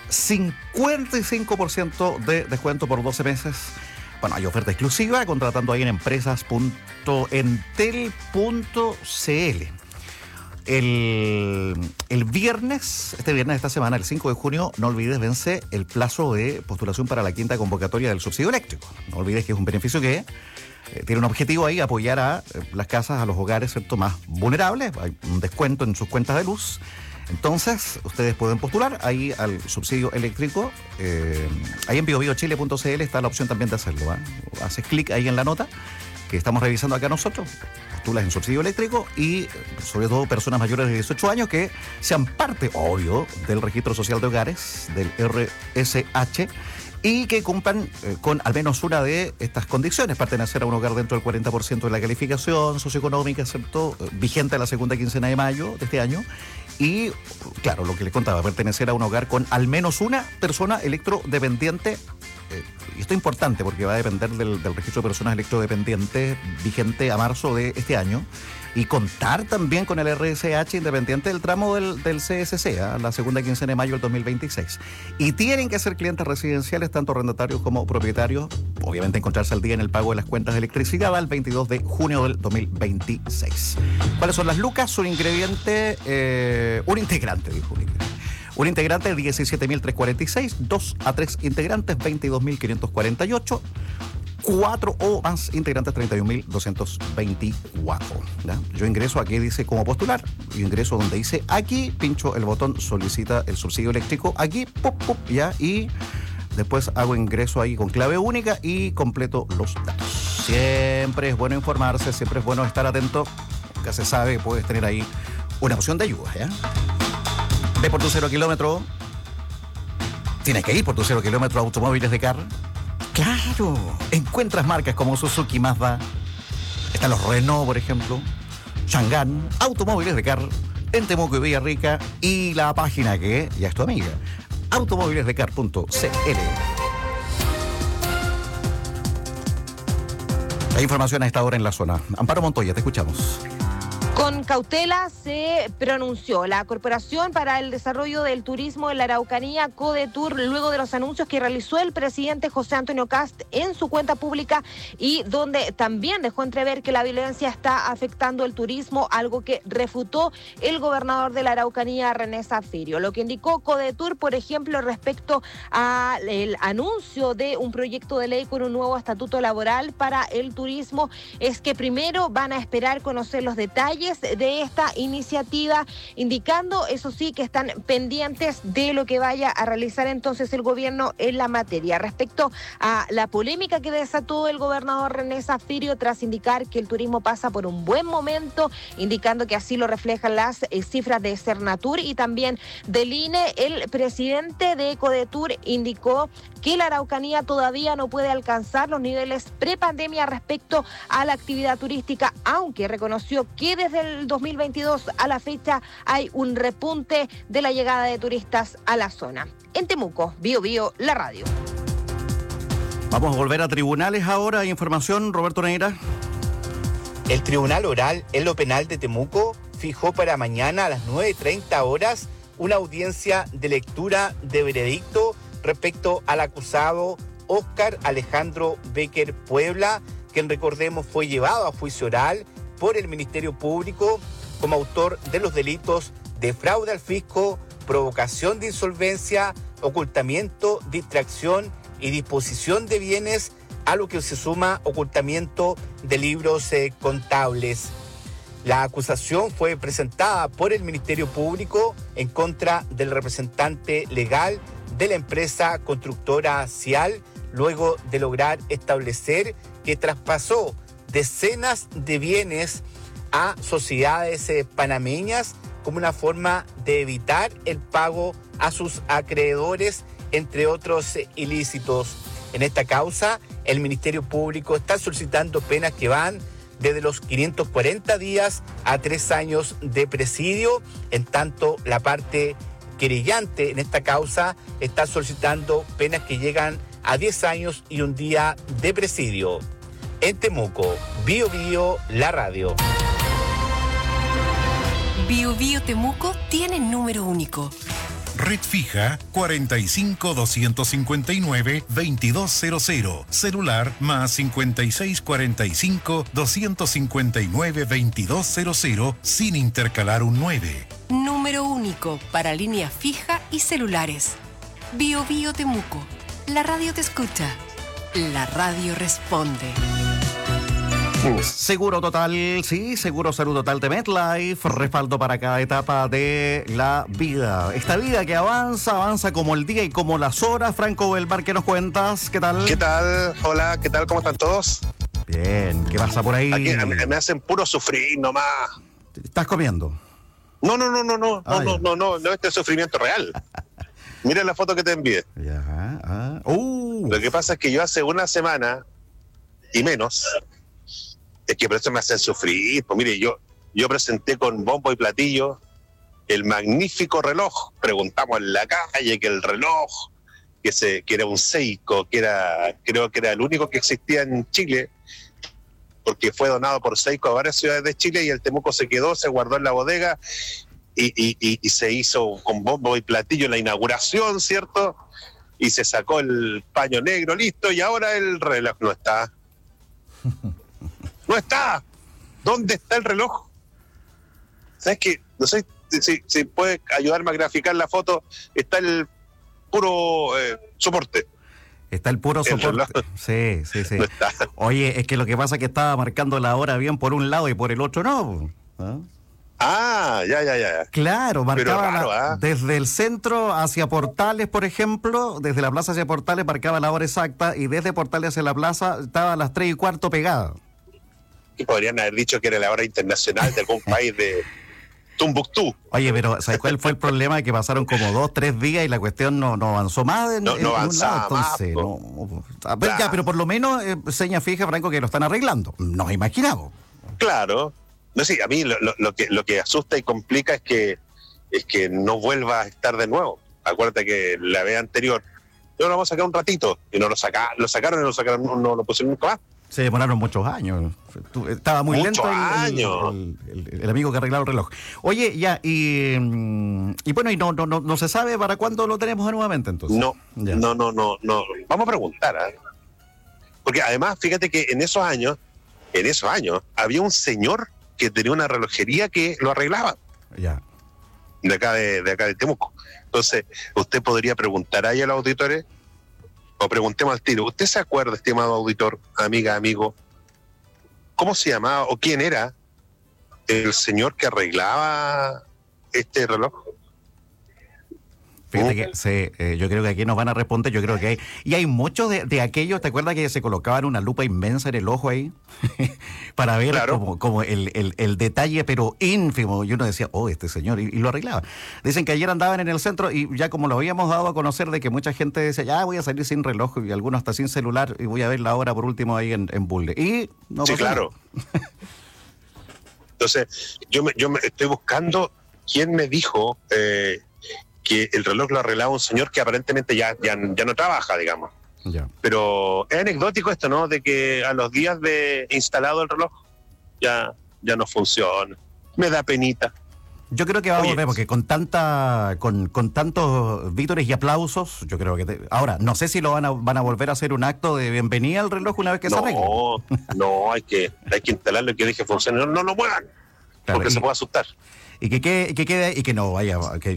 55% de descuento por 12 meses. Bueno, hay oferta exclusiva contratando ahí en empresas.entel.cl. El viernes, este viernes de esta semana, el 5 de junio, no olvides, vence el plazo de postulación para la quinta convocatoria del subsidio eléctrico. No olvides que es un beneficio que tiene un objetivo ahí, apoyar a las casas, a los hogares, ¿cierto?, más vulnerables. Hay un descuento en sus cuentas de luz. Entonces, ustedes pueden postular ahí al subsidio eléctrico. Ahí en biobiochile.cl está la opción también de hacerlo, ¿eh? Haces clic ahí en la nota que estamos revisando acá nosotros. Postulas en subsidio eléctrico y, sobre todo, personas mayores de 18 años que sean parte, obvio, del Registro Social de Hogares, del RSH, y que cumplan con al menos una de estas condiciones: pertenecer a un hogar dentro del 40% de la calificación socioeconómica, ¿cierto?, vigente a la segunda quincena de mayo de este año. Y, claro, lo que les contaba, pertenecer a un hogar con al menos una persona electrodependiente. Y esto es importante porque va a depender del registro de personas electrodependientes vigente a marzo de este año. Y contar también con el RSH independiente del tramo del CSC, a la segunda quincena de mayo del 2026. Y tienen que ser clientes residenciales, tanto arrendatarios como propietarios. Obviamente encontrarse al día en el pago de las cuentas de electricidad al 22 de junio del 2026. ¿Cuáles son las lucas? Un integrante, Un integrante, 17.346. 2 a 3 integrantes, 22.548. 4 o más integrantes, 31.224. ¿Ya? Yo ingreso aquí, dice cómo postular. Yo ingreso donde dice aquí, pincho el botón, solicita el subsidio eléctrico. Aquí, pop, ya. Y después hago ingreso ahí con clave única y completo los datos. Siempre es bueno informarse, siempre es bueno estar atento. Nunca se sabe, puedes tener ahí una opción de ayuda, ¿ya? Ve por tu 0 kilómetro. Tienes que ir por tu 0 kilómetro a Automóviles de Car. Claro, encuentras marcas como Suzuki, Mazda, están los Renault, por ejemplo, Chang'an, Automóviles de Car, en Temuco y Villarrica, y la página que ya es tu amiga, automóvilesdecar.cl. La información a esta hora en la zona. Amparo Montoya, te escuchamos. Con cautela se pronunció la Corporación para el Desarrollo del Turismo en la Araucanía, CODETUR, luego de los anuncios que realizó el presidente José Antonio Kast en su cuenta pública y donde también dejó entrever que la violencia está afectando el turismo, algo que refutó el gobernador de la Araucanía, René Zaffirio. Lo que indicó CODETUR, por ejemplo, respecto al anuncio de un proyecto de ley con un nuevo estatuto laboral para el turismo, es que primero van a esperar conocer los detalles de esta iniciativa, indicando, eso sí, que están pendientes de lo que vaya a realizar entonces el gobierno en la materia. Respecto a la polémica que desató el gobernador René Zaffirio tras indicar que el turismo pasa por un buen momento, indicando que así lo reflejan las cifras de Cernatur y también del INE, el presidente de CODETUR indicó que la Araucanía todavía no puede alcanzar los niveles prepandemia respecto a la actividad turística, aunque reconoció que desde el 2022 a la fecha hay un repunte de la llegada de turistas a la zona. En Temuco, Bío Bío, la radio. Vamos a volver a tribunales ahora. Hay información, Roberto Neira. El Tribunal Oral en lo Penal de Temuco fijó para mañana a las 9:30 horas una audiencia de lectura de veredicto respecto al acusado Óscar Alejandro Becker Puebla, quien, recordemos, fue llevado a juicio oral por el Ministerio Público como autor de los delitos de fraude al fisco, provocación de insolvencia, ocultamiento, distracción y disposición de bienes, a lo que se suma ocultamiento de libros contables. La acusación fue presentada por el Ministerio Público en contra del representante legal de la empresa constructora Cial, luego de lograr establecer que traspasó decenas de bienes a sociedades panameñas como una forma de evitar el pago a sus acreedores, entre otros ilícitos. En esta causa, el Ministerio Público está solicitando penas que van desde los 540 días a 3 años de presidio, en tanto la parte querellante en esta causa está solicitando penas que llegan a 10 años y 1 día de presidio. En Temuco, Bío Bío, la radio. Bío Bío Temuco tiene número único. Red fija 45-259-2200. Celular más 5645-259-2200 sin intercalar un 9. Número único para línea fija y celulares. Bío Bío Temuco. La radio te escucha. La radio responde. Seguro Total, sí, Seguro Salud Total de MetLife, respaldo para cada etapa de la vida. Esta vida que avanza como el día y como las horas. Franco Belmar, ¿qué nos cuentas? ¿Qué tal? ¿Qué tal? Hola, ¿qué tal? ¿Cómo están todos? Bien, ¿qué pasa por ahí? Aquí me hacen puro sufrir nomás. ¿Estás comiendo? No, este es sufrimiento real. Mira la foto que te envié. Ya. Lo que pasa es que yo hace una semana y menos, es que por eso me hacen sufrir. Pues mire, yo presenté con bombo y platillo el magnífico reloj. Preguntamos en la calle que el reloj, que era un Seiko, creo que era el único que existía en Chile, porque fue donado por Seiko a varias ciudades de Chile y el Temuco se quedó, se guardó en la bodega y se hizo con bombo y platillo la inauguración, ¿cierto? Y se sacó el paño negro, listo, y ahora el reloj no está. ¡No está! ¿Dónde está el reloj? ¿Sabes qué? No sé si puedes ayudarme a graficar la foto. Está el puro soporte. Está el puro soporte. Sí. No está. Oye, es que lo que pasa es que estaba marcando la hora bien por un lado y por el otro no. Ya. Claro, marcaba desde el centro hacia Portales, por ejemplo, desde la plaza hacia Portales marcaba la hora exacta y desde Portales hacia la plaza estaba a las 3:15 pegada. Y podrían haber dicho que era la hora internacional de algún país Tumbuctú. Oye, pero ¿sabes cuál fue el problema? Que pasaron como 2-3 días y la cuestión no avanzó más en un avanzaba lado. Entonces, pero por lo menos seña fija, Franco, que lo están arreglando. Nos imaginamos. Claro. No, sí, a mí lo que asusta y complica es que no vuelva a estar de nuevo. Acuérdate que la vez anterior, yo lo vamos a sacar un ratito, y no lo sacaron y no lo pusieron nunca más. Se demoraron muchos años. Estaba muy lento el amigo que arreglaba el reloj. Oye, ya, y bueno, y no se sabe para cuándo lo tenemos nuevamente, entonces. No. Vamos a preguntar, ¿eh? Porque además, fíjate que en esos años, había un señor que tenía una relojería que lo arreglaba. Ya. De acá de Temuco. Entonces, usted podría preguntar ahí a los auditores, o preguntemos al tiro, ¿usted se acuerda, estimado auditor, amiga, amigo, cómo se llamaba o quién era el señor que arreglaba este reloj? Fíjate que yo creo que aquí nos van a responder, yo creo que hay muchos de aquellos, ¿te acuerdas que se colocaban una lupa inmensa en el ojo ahí? Para ver como el detalle, pero ínfimo, y uno decía, este señor, y lo arreglaba. Dicen que ayer andaban en el centro, y ya como lo habíamos dado a conocer, de que mucha gente decía, ya voy a salir sin reloj, y algunos hasta sin celular, y voy a ver la hora por último ahí en Bulde. Y no sí, pasó claro. Entonces, yo me estoy buscando quién me dijo que el reloj lo arreglaba un señor que aparentemente ya no trabaja, digamos. Ya. Pero es anecdótico esto, ¿no? De que a los días de instalado el reloj ya no funciona. Me da penita. Yo creo que va a volver, porque con tantos vítores y aplausos, yo creo que... Ahora, no sé si lo van a volver a hacer un acto de bienvenida al reloj una vez que se arregle. No, hay que instalarlo y que deje funcionar. No lo muevan, porque se puede asustar. Y que quede y que no vaya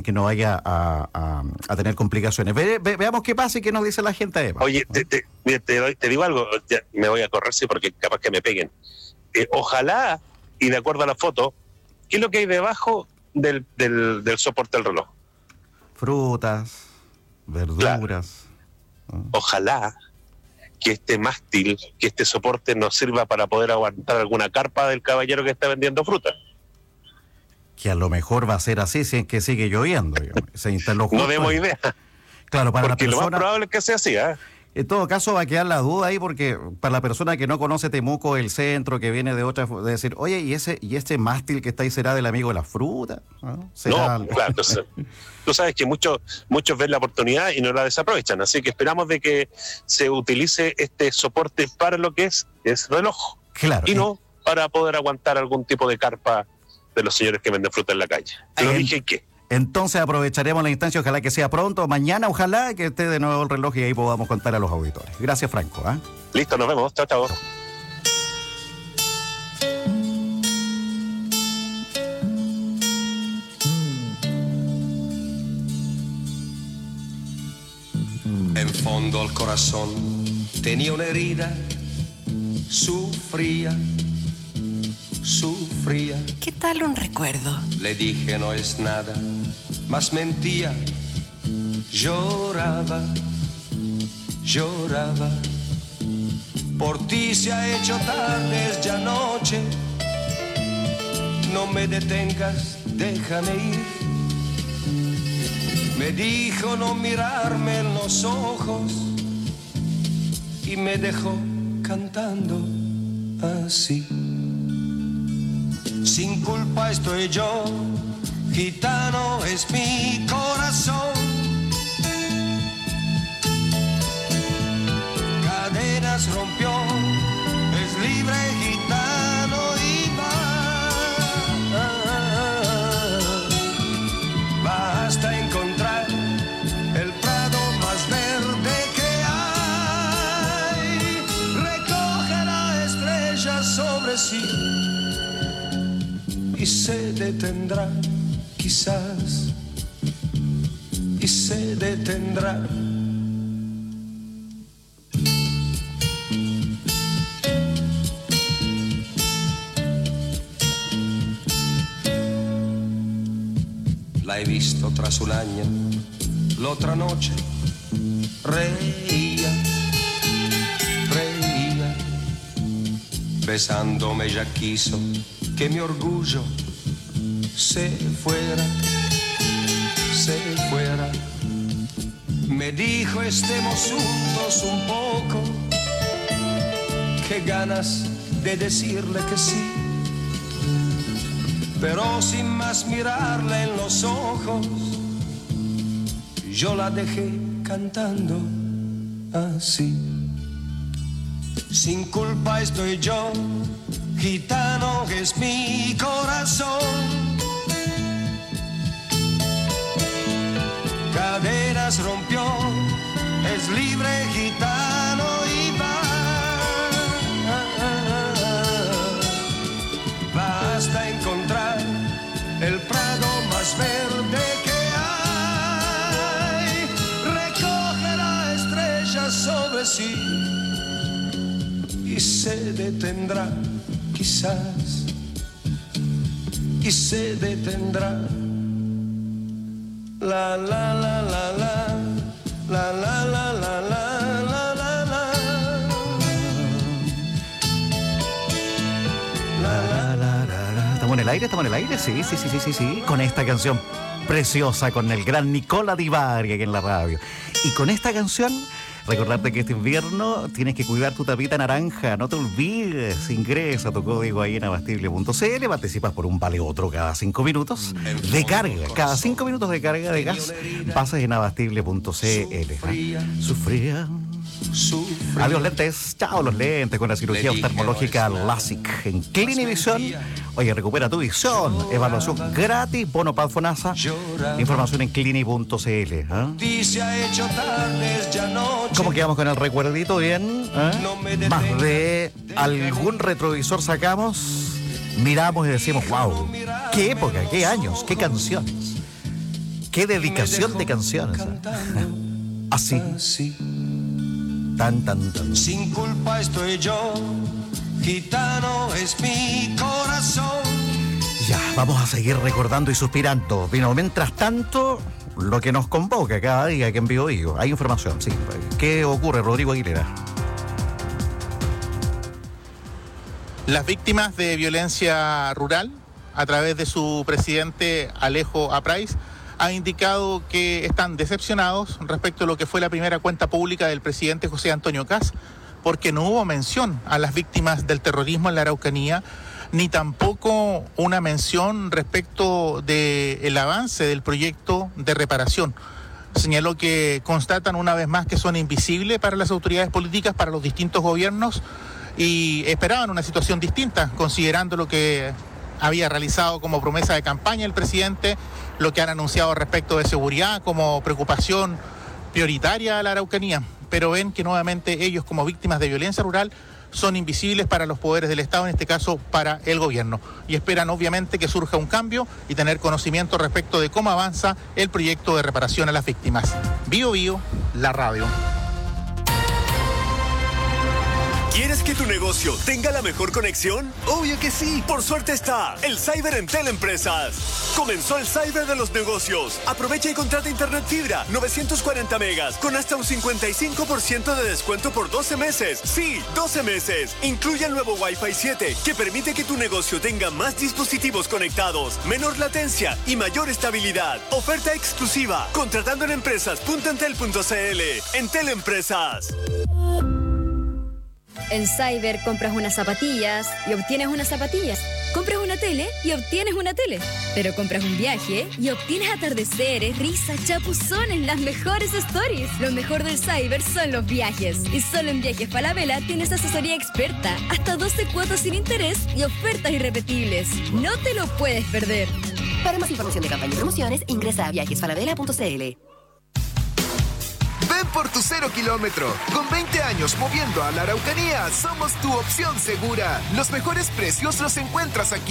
a tener complicaciones. Veamos qué pasa y qué nos dice la gente. Oye, te digo algo, ya me voy a correr, sí, porque capaz que me peguen. Ojalá, y de acuerdo a la foto, ¿qué es lo que hay debajo del soporte del reloj? Frutas, verduras. Claro. Ojalá que este mástil, que este soporte nos sirva para poder aguantar alguna carpa del caballero que está vendiendo fruta. Que a lo mejor va a ser así si es que sigue lloviendo. Se instaló justo. No demos idea. Claro, para porque la persona, lo más probable es que sea así, ¿eh? En todo caso va a quedar la duda ahí, porque para la persona que no conoce Temuco, el centro, que viene de otra, de decir, oye, ¿y este mástil que está ahí será del amigo de la fruta? No, claro. Entonces, tú sabes que muchos ven la oportunidad y no la desaprovechan, así que esperamos de que se utilice este soporte para lo que es reloj. Claro. Y no para poder aguantar algún tipo de carpa de los señores que venden fruta en la calle. Lo dije que. Entonces aprovecharemos la instancia, ojalá que sea pronto, mañana ojalá que esté de nuevo el reloj y ahí podamos contar a los auditores. Gracias, Franco. Listo, nos vemos. Chao, chao. En fondo al corazón tenía una herida, sufría. ¿Qué tal un recuerdo? Le dije no es nada, mas mentía. Lloraba. Por ti se ha hecho tarde, es ya noche. No me detengas, déjame ir. Me dijo no mirarme en los ojos y me dejó cantando así. Sin culpa estoy yo, gitano es mi corazón. Cadenas rompió, es libre gitano y va hasta encontrar el prado más verde que hay. Recoge la estrella sobre sí y se detendrá, quizás, y se detendrá. La he visto tras un año, la otra noche reía, besándome ya quiso que mi orgullo se fuera, se fuera. Me dijo estemos juntos un poco, qué ganas de decirle que sí, pero sin más mirarle en los ojos, yo la dejé cantando así. Sin culpa estoy yo, gitano es mi corazón. Cadenas rompió, es libre gitano y va. Va hasta encontrar el prado más verde que hay. Recogerá estrellas sobre sí y se detendrá, quizás, y se detendrá. La la la la la la la la la la la la. ¿Estamos en el aire? ¿Estamos en el aire? Sí. Con esta canción preciosa, con el gran Nicola Di Bari aquí en la radio. Y con esta canción, recordarte que este invierno tienes que cuidar tu tapita naranja. No te olvides, ingresa tu código ahí en abastible.cl, participas por un vale otro cada 5 minutos de carga. Cada 5 minutos de carga de gas pasas en abastible.cl. Sufría. Adiós lentes, chao los lentes con la cirugía oftalmológica LASIK en Clinivision. Oye, recupera tu visión, evaluación gratis, bono para FONASA. Información en clini.cl. ¿eh? ¿Cómo quedamos con el recuerdito? Bien, ¿eh? Más de algún retrovisor sacamos, miramos y decimos, wow, qué época, qué años, qué canciones, qué dedicación de canciones. Así. Tan. Sin culpa estoy yo, gitano es mi corazón. Ya, vamos a seguir recordando y suspirando. Pero mientras tanto, lo que nos convoca cada día que en Bio Bio. Hay información, sí. ¿Qué ocurre, Rodrigo Aguilera? Las víctimas de violencia rural, a través de su presidente Alejo Apraiz, ha indicado que están decepcionados respecto a lo que fue la primera cuenta pública del presidente José Antonio Kast, porque no hubo mención a las víctimas del terrorismo en la Araucanía, ni tampoco una mención respecto del avance del proyecto de reparación. Señaló que constatan una vez más que son invisibles para las autoridades políticas, para los distintos gobiernos, y esperaban una situación distinta, considerando lo que había realizado como promesa de campaña el presidente, lo que han anunciado respecto de seguridad como preocupación prioritaria a la Araucanía, pero ven que nuevamente ellos como víctimas de violencia rural son invisibles para los poderes del Estado, en este caso para el gobierno, y esperan obviamente que surja un cambio y tener conocimiento respecto de cómo avanza el proyecto de reparación a las víctimas. Bio Bio, la radio. ¿Quieres que tu negocio tenga la mejor conexión? Obvio que sí. Por suerte está el Cyber en Teleempresas. Comenzó el Cyber de los negocios. Aprovecha y contrata internet fibra 940 megas con hasta un 55% de descuento por 12 meses. Sí, 12 meses. Incluye el nuevo Wi-Fi 7 que permite que tu negocio tenga más dispositivos conectados, menor latencia y mayor estabilidad. Oferta exclusiva. Contratando en empresas.entel.cl. En Teleempresas. En Cyber compras unas zapatillas y obtienes unas zapatillas. Compras una tele y obtienes una tele. Pero compras un viaje y obtienes atardeceres, risas, chapuzones, las mejores stories. Lo mejor del Cyber son los viajes. Y solo en Viajes Falabella tienes asesoría experta, hasta 12 cuotas sin interés y ofertas irrepetibles. No te lo puedes perder. Para más información de campaña y promociones, ingresa a viajesfalabella.cl. Ven por tu 0 kilómetro. Con 20 años moviendo a la Araucanía, somos tu opción segura. Los mejores precios los encuentras aquí.